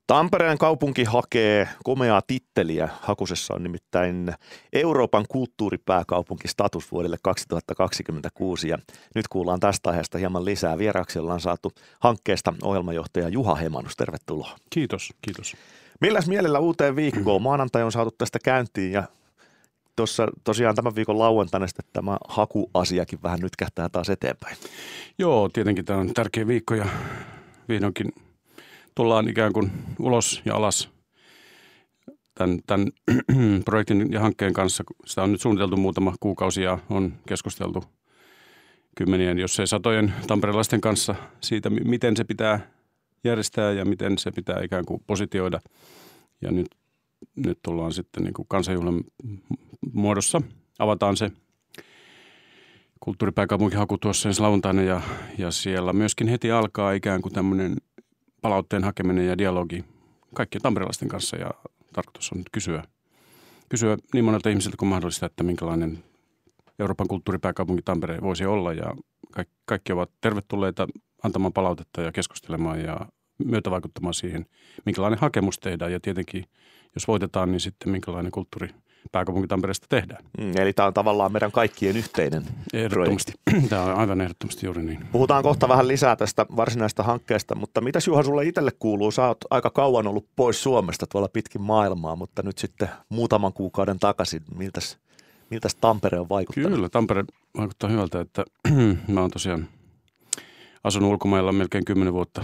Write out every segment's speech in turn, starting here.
Tampereen kaupunki hakee komeaa titteliä. Hakusessa on nimittäin Euroopan kulttuuripääkaupunkistatus vuodelle 2026. Ja nyt kuullaan tästä aiheesta hieman lisää. Vieraaksi ollaan saatu hankkeesta ohjelmajohtaja Juha Hemanus. Tervetuloa. Kiitos, kiitos. Milläs mielellä uuteen viikkoon? Maanantai on saatu tästä käyntiin ja tuossa tosiaan tämän viikon lauantaina sitten tämä hakuasiakin vähän nyt kähtää taas eteenpäin. Joo, tietenkin tämä on tärkeä viikko ja vihdoinkin tullaan ikään kuin ulos ja alas tämän projektin ja hankkeen kanssa. Sitä on nyt suunniteltu muutama kuukausi ja on keskusteltu kymmenien, jos ei satojen tamperelaisten kanssa siitä, miten se pitää järjestää ja miten se pitää ikään kuin positioida. Ja nyt tullaan sitten niin kuin kansanjuhlan muodossa. Avataan se kulttuuripääkaupunkihaku tuossa ensi lauantaina ja siellä myöskin heti alkaa ikään kuin tämmöinen palautteen hakeminen ja dialogi kaikkien tamperelaisten kanssa ja tarkoitus on nyt kysyä niin monelta ihmisiltä kuin mahdollista, että minkälainen Euroopan kulttuuripääkaupunki Tampere voisi olla ja kaikki ovat tervetulleita antamaan palautetta ja keskustelemaan ja myötävaikuttamaan siihen, minkälainen hakemus tehdään ja tietenkin, jos voitetaan, niin sitten minkälainen kulttuuripääkaupunki Tampereesta tehdään. Eli tämä on tavallaan meidän kaikkien yhteinen projekti. Tämä on aivan ehdottomasti juuri niin. Puhutaan kohta vähän lisää tästä varsinaisesta hankkeesta, mutta mitäs Juha sulle itselle kuuluu? Sä oot aika kauan ollut pois Suomesta tuolla pitkin maailmaa, mutta nyt sitten muutaman kuukauden takaisin. Miltäs Tampere on vaikuttanut? Kyllä, Tampere vaikuttaa hyvältä, että mä oon tosiaan asunut ulkomailla melkein 10 vuotta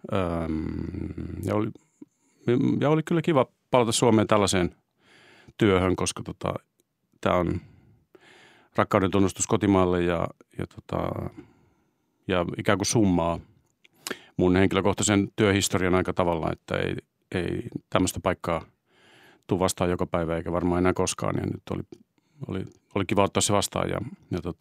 ja oli kyllä kiva palata Suomeen tällaiseen työhön, koska tämä on rakkauden tunnustus kotimaalle ja ikään kuin summaa mun henkilökohtaisen työhistorian aika tavalla, että ei tämmöistä paikkaa tule vastaan joka päivä eikä varmaan enää koskaan. Ja nyt oli kiva ottaa se vastaan ja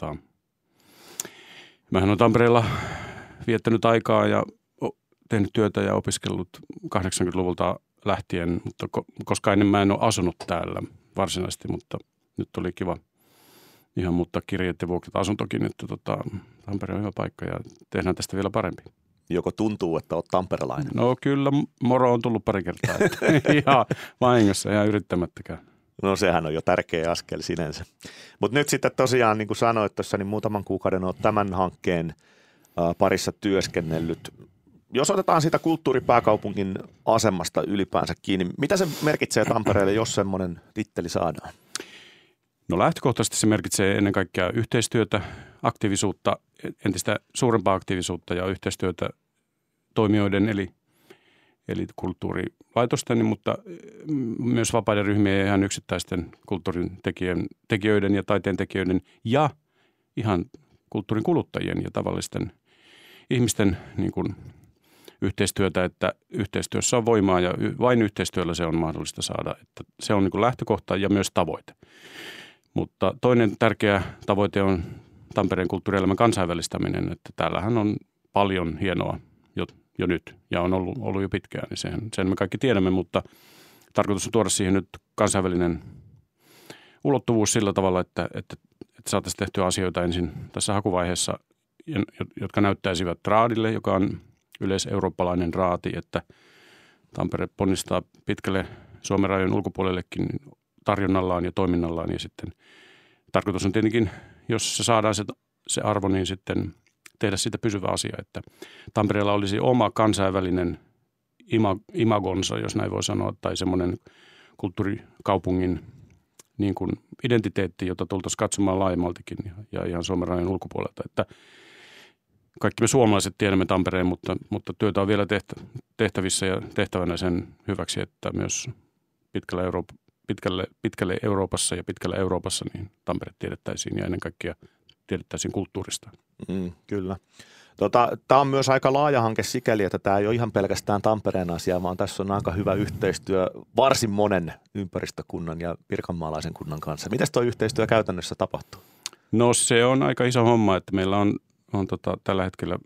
mähän olen Tampereella viettänyt aikaa ja tehnyt työtä ja opiskellut 80-luvulta lähtien, mutta koska ennen mä en ole asunut täällä varsinaisesti, mutta nyt oli kiva ihan muuttaa kirjeet ja vuokrata asuntokin, että Tampere on hyvä paikka ja tehdään tästä vielä parempi. Joko tuntuu, että olet tamperelainen? No kyllä, moro on tullut pari kertaa, että ihan vahingossa, ihan yrittämättäkään. No sehän on jo tärkeä askel sinänsä. Mutta nyt sitten tosiaan, niin kuin sanoit tuossa, niin muutaman kuukauden olet tämän hankkeen parissa työskennellyt. Jos otetaan siitä kulttuuripääkaupungin asemasta ylipäänsä kiinni, mitä se merkitsee Tampereelle, jos semmoinen titteli saadaan? No lähtökohtaisesti se merkitsee ennen kaikkea yhteistyötä, aktiivisuutta, entistä suurempaa aktiivisuutta ja yhteistyötä toimijoiden eli kulttuurilaitosten, mutta myös vapaiden ryhmien ja ihan yksittäisten kulttuurin tekijöiden ja taiteen tekijöiden ja ihan kulttuurin kuluttajien ja tavallisten ihmisten niin kuin yhteistyötä, että yhteistyössä on voimaa ja vain yhteistyöllä se on mahdollista saada. Että se on niin kuin lähtökohta ja myös tavoite. Mutta toinen tärkeä tavoite on Tampereen kulttuurielämän kansainvälistäminen, että täällähän on paljon hienoa jo nyt ja on ollut jo pitkään, niin sen me kaikki tiedämme, mutta tarkoitus on tuoda siihen nyt kansainvälinen ulottuvuus sillä tavalla, että saataisiin tehtyä asioita ensin tässä hakuvaiheessa, jotka näyttäisivät raadille, joka on yleiseurooppalainen raati, että Tampere ponnistaa pitkälle Suomen rajojen ulkopuolellekin tarjonnallaan ja toiminnallaan. Ja sitten tarkoitus on tietenkin, jos se saadaan se arvo, niin sitten tehdä siitä pysyvä asia, että Tampereella olisi oma kansainvälinen imagonsa, jos näin voi sanoa, tai semmoinen kulttuurikaupungin niin kuin identiteetti, jota tultaisiin katsomaan laajemmaltikin ja ihan Suomen rajojen ulkopuolelta, että kaikki me suomalaiset tiedämme Tampereen, mutta työtä on vielä tehtävissä ja tehtävänä sen hyväksi, että myös pitkälle Euroopassa ja pitkällä Euroopassa niin Tampere tiedettäisiin ja ennen kaikkea tiedettäisiin kulttuurista. Kyllä. Tämä on myös aika laaja hanke sikäli, että tämä ei ole ihan pelkästään Tampereen asia, vaan tässä on aika hyvä yhteistyö varsin monen ympäristökunnan ja pirkanmaalaisen kunnan kanssa. Miten tuo yhteistyö käytännössä tapahtuu? No se on aika iso homma, että meillä on tällä hetkellä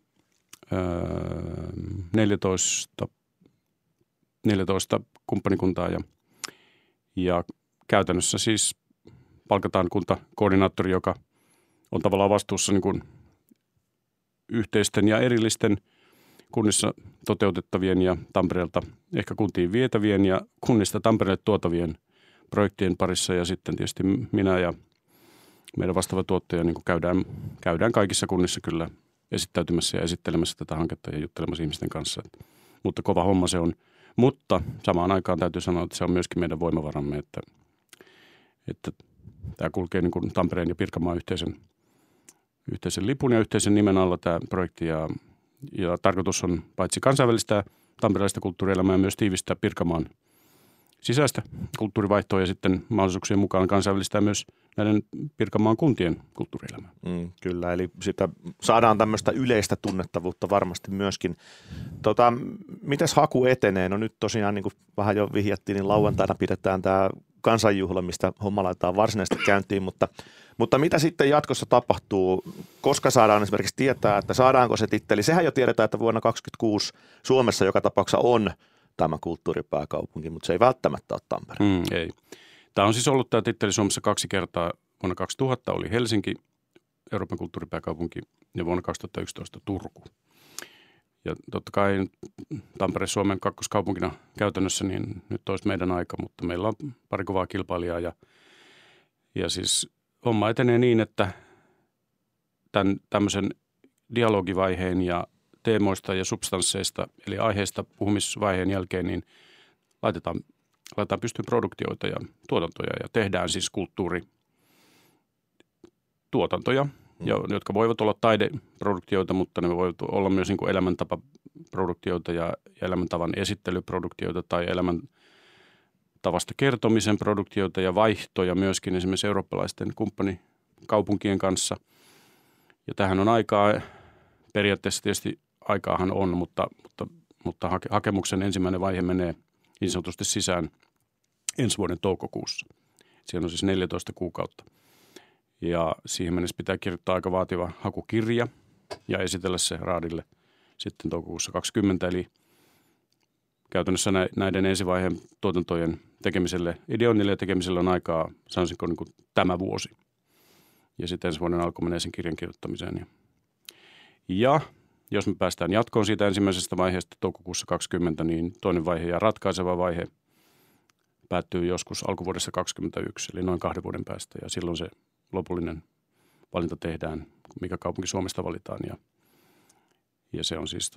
14 kumppanikuntaa ja käytännössä siis palkataan kuntakoordinaattori, joka on tavallaan vastuussa niin kuin yhteisten ja erillisten kunnissa toteutettavien ja Tampereelta ehkä kuntiin vietävien ja kunnista Tampereelle tuotavien projektien parissa. Ja sitten tietysti minä ja meidän vastaava tuottaja niin käydään kaikissa kunnissa kyllä esittäytymässä ja esittelemässä tätä hanketta ja juttelemassa ihmisten kanssa. Mutta kova homma se on. Mutta samaan aikaan täytyy sanoa, että se on myöskin meidän voimavaramme, että tämä kulkee niin kuin Tampereen ja Pirkanmaan yhteisen lipun ja yhteisen nimen alla tämä projekti. Ja tarkoitus on paitsi kansainvälistää tamperelaista kulttuurielämää myös tiivistää Pirkanmaan sisäistä kulttuurivaihtoa ja sitten mahdollisuuksien mukaan kansainvälistää myös näiden Pirkanmaan kuntien kulttuurielämää. Kyllä, eli sitä saadaan tämmöistä yleistä tunnettavuutta varmasti myöskin. Mites haku etenee? No nyt tosiaan niin kuin vähän jo vihjattiin, niin lauantaina pidetään tämä kansanjuhla, mistä homma laitetaan varsinaisesti käyntiin, mutta mitä sitten jatkossa tapahtuu? Koska saadaan esimerkiksi tietää, että saadaanko se titteli? Sehän jo tiedetään, että vuonna 2026 Suomessa joka tapauksessa on tämä kulttuuripääkaupunki, mutta se ei välttämättä ole Tampere. Ei. Tämä on siis ollut tämä titteli Suomessa 2 kertaa. Vuonna 2000 oli Helsinki, Euroopan kulttuuripääkaupunki, ja vuonna 2011 Turku. Ja totta kai Tampere Suomen kakkoskaupunkina käytännössä, niin nyt olisi meidän aika, mutta meillä on pari kovaa kilpailijaa. Ja siis homma etenee niin, että tämän tämmöisen dialogivaiheen ja teemoista ja substansseista, eli aiheesta puhumisvaiheen jälkeen, niin laitetaan pystyyn produktioita ja tuotantoja ja tehdään siis kulttuurituotantoja, jotka voivat olla taideproduktioita, mutta ne voivat olla myös niin kuin elämäntapaproduktioita ja elämäntavan esittelyproduktioita tai elämäntavasta kertomisen produktioita ja vaihtoja myöskin esimerkiksi eurooppalaisten kumppanikaupunkien kanssa. Ja tähän on aikaa, periaatteessa tietysti aikaahan on, mutta hakemuksen ensimmäinen vaihe menee niin sanotusti sisään ensi vuoden toukokuussa. Siinä on siis 14 kuukautta. Ja siihen mennessä pitää kirjoittaa aika vaativa hakukirja ja esitellä se raadille sitten toukokuussa 2020. Eli käytännössä näiden ensivaiheen tuotantojen tekemiselle, ideoinnille ja tekemiselle on aikaa, sanoisinko niin kuin tämä vuosi. Ja sitten ensi vuoden alku menee sen kirjan kirjoittamiseen. Ja jos me päästään jatkoon siitä ensimmäisestä vaiheesta toukokuussa 2020, niin toinen vaihe ja ratkaiseva vaihe päättyy joskus alkuvuodessa 2021, eli noin 2 vuoden päästä. Ja silloin se lopullinen valinta tehdään, mikä kaupunki Suomesta valitaan. Ja se on siis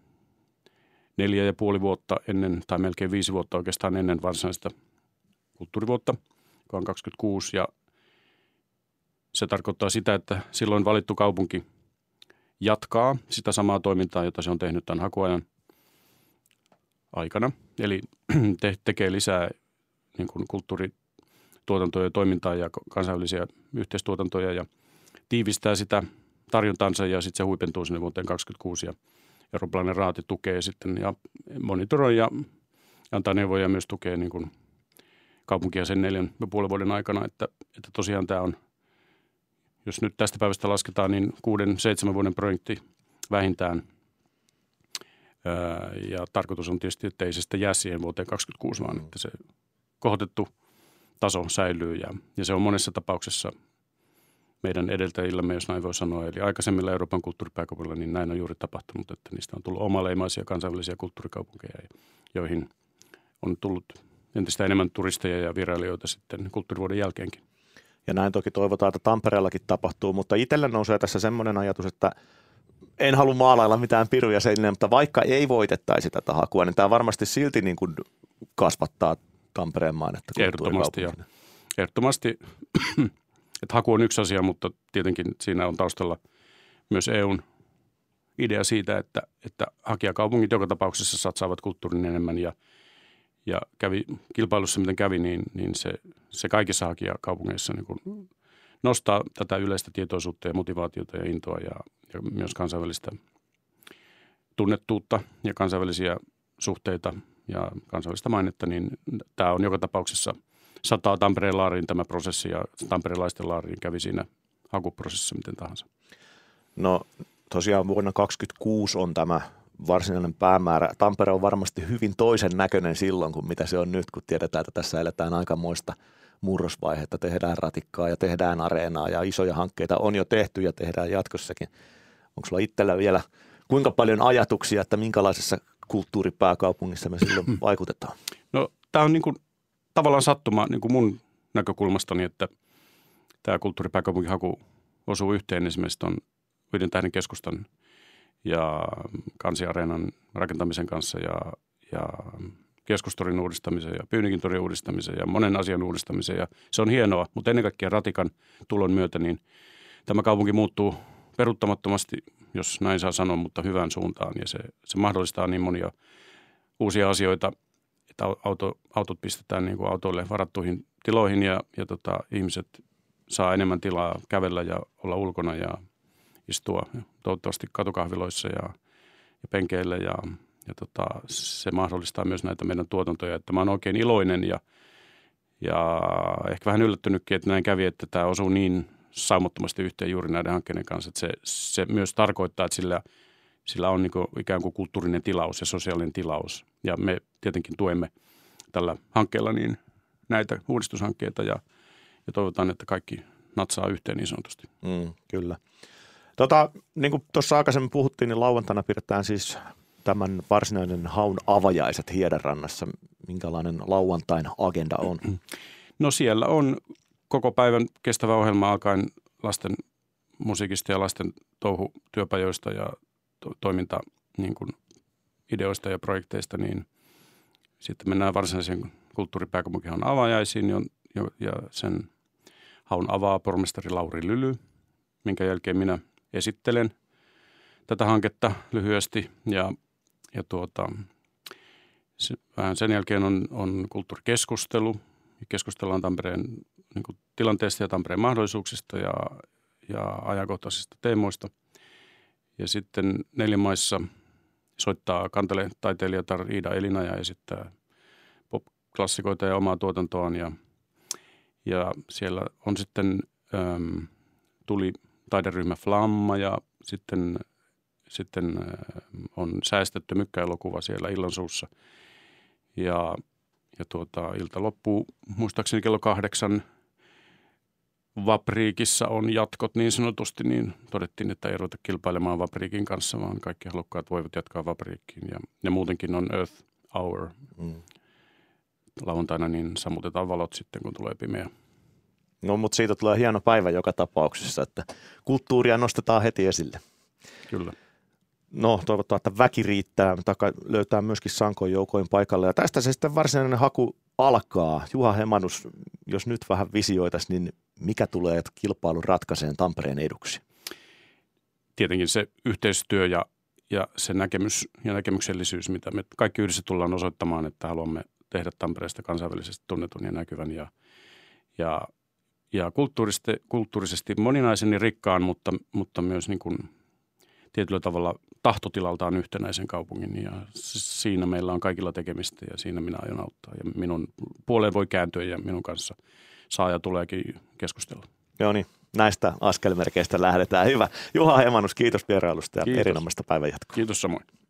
4,5 vuotta ennen, tai melkein 5 vuotta oikeastaan ennen varsinaista kulttuurivuotta, joka on 26. Ja se tarkoittaa sitä, että silloin valittu kaupunki jatkaa sitä samaa toimintaa, jota se on tehnyt tämän hakuajan aikana. Eli tekee lisää niin kuin kulttuurituotantoja ja toimintaa ja kansainvälisiä yhteistuotantoja ja tiivistää sitä tarjontansa ja sitten se huipentuu sinne vuoteen 2026 ja eurooppalainen raati tukee sitten ja monitoroi ja antaa neuvoja ja myös tukee niin kuin kaupunkia sen 4,5 vuoden aikana, että tosiaan tämä on, jos nyt tästä päivästä lasketaan, niin 6-7 vuoden projekti vähintään. Ja tarkoitus on tietysti, että ei se sitten jää siihen vuoteen 2026, vaan että se kohotettu taso säilyy. Ja se on monessa tapauksessa meidän edeltäjillämme, jos näin voi sanoa. Eli aikaisemmilla Euroopan kulttuuripääkaupungilla, niin näin on juuri tapahtunut, että niistä on tullut omaleimaisia kansainvälisiä kulttuurikaupunkeja, joihin on tullut entistä enemmän turisteja ja vierailijoita sitten kulttuurivuoden jälkeenkin. Ja näin toki toivotaan, että Tampereellakin tapahtuu, mutta itselle nousee tässä semmoinen ajatus, että en halua maalailla mitään piruja seinille, mutta vaikka ei voitettaisi tätä hakua, niin tämä varmasti silti niin kuin kasvattaa Tampereen mainetta kulttuurikaupunkina. Ehdottomasti, että haku on yksi asia, mutta tietenkin siinä on taustalla myös EUn idea siitä, että hakijakaupungit joka tapauksessa satsaavat kulttuurin enemmän ja kävi kilpailussa, miten kävi, niin se kaikissa hakijakaupungeissa niin kuin nostaa tätä yleistä tietoisuutta ja motivaatiota ja intoa ja myös kansainvälistä tunnettuutta ja kansainvälisiä suhteita ja kansainvälistä mainetta, niin tämä on joka tapauksessa sataa Tampereen laariin tämä prosessi ja tamperelaisten laariin kävi siinä hakuprosessissa miten tahansa. No tosiaan vuonna 2026 on tämä varsinainen päämäärä. Tampere on varmasti hyvin toisen näköinen silloin kuin mitä se on nyt, kun tiedetään, että tässä eletään aikamoista murrosvaihetta. Tehdään ratikkaa ja tehdään areenaa ja isoja hankkeita on jo tehty ja tehdään jatkossakin. Onko sulla itsellä vielä kuinka paljon ajatuksia, että minkälaisessa kulttuuripääkaupungissa me silloin vaikutetaan? No tämä on niin kuin tavallaan sattuma niin kuin mun näkökulmastani, että tämä kulttuuripääkaupunkihaku osuu yhteen esimerkiksi tuon 5 tähden keskustan ja Kansiareenan rakentamisen kanssa ja Keskustorin uudistamisen ja Pyynikin torin uudistamisen ja monen asian uudistamisen. Ja se on hienoa, mutta ennen kaikkea Ratikan tulon myötä niin tämä kaupunki muuttuu peruuttamattomasti, jos näin saa sanoa, mutta hyvään suuntaan. Ja se mahdollistaa niin monia uusia asioita, että autot pistetään niin kuin autoille varattuihin tiloihin ja ihmiset saa enemmän tilaa kävellä ja olla ulkona ja istua toivottavasti katukahviloissa ja penkeillä ja se mahdollistaa myös näitä meidän tuotantoja, että mä oon oikein iloinen ja ehkä vähän yllättynytkin, että näin kävi, että tämä osuu niin saumattomasti yhteen juuri näiden hankkeiden kanssa, että se myös tarkoittaa, että sillä on niin kuin ikään kuin kulttuurinen tilaus ja sosiaalinen tilaus ja me tietenkin tuemme tällä hankkeella niin näitä uudistushankkeita ja toivotaan, että kaikki natsaa yhteen niin sanotusti. Kyllä. Niin kuin tuossa aikaisemmin puhuttiin, niin lauantaina pidetään siis tämän varsinainen haun avajaiset Hiedanrannassa. Minkälainen lauantain agenda on? No siellä on koko päivän kestävä ohjelma alkaen lasten musiikista ja lasten touhutyöpajoista ja toiminta niin kuin ideoista ja projekteista, niin sitten mennään varsinaisen kulttuuripääkaupunkihaun avajaisiin ja sen haun avaa pormestari Lauri Lyly, minkä jälkeen minä esittelen tätä hanketta lyhyesti ja vähän sen jälkeen on kulttuurikeskustelu. Keskustellaan Tampereen niin kuin tilanteesta ja Tampereen mahdollisuuksista ja ajankohtaisista teemoista. Ja sitten 4 maissa soittaa kantele-taiteilijatar Iida Elina ja esittää pop-klassikoita ja omaa tuotantoaan. Ja siellä on sitten tuli taideryhmä Flamma ja sitten on säästetty mykkäelokuva siellä illansuussa. Ja ilta loppuu muistaakseni kello 8. Vapriikissa on jatkot niin sanotusti, niin todettiin, että ei ruveta kilpailemaan Vapriikin kanssa, vaan kaikki halukkaat voivat jatkaa Vapriikkiin. Ja muutenkin on Earth Hour. Lauantaina niin sammutetaan valot sitten, kun tulee pimeä. No, mutta siitä tulee hieno päivä joka tapauksessa, että kulttuuria nostetaan heti esille. Kyllä. No, toivotaan, että väki riittää, löytää myöskin sankoin joukoin paikalle. Ja tästä se sitten varsinainen haku alkaa. Juha Hemanus, jos nyt vähän visioitaisiin, niin mikä tulee kilpailun ratkaiseen Tampereen eduksi? Tietenkin se yhteistyö ja se näkemys ja näkemyksellisyys, mitä me kaikki yhdessä tullaan osoittamaan, että haluamme tehdä Tampereesta kansainvälisesti tunnetun ja näkyvän ja kulttuurisesti moninaisen ja rikkaan, mutta myös niin kuin tietyllä tavalla tahtotilaltaan yhtenäisen kaupungin ja siinä meillä on kaikilla tekemistä ja siinä minä aion auttaa ja minun puoleen voi kääntyä ja minun kanssa saa ja tuleekin keskustella. Joo niin, näistä askelmerkeistä lähdetään. Hyvä. Juha Hemanus, kiitos vierailusta ja erinomaista päivänjatkoa. Kiitos samoin.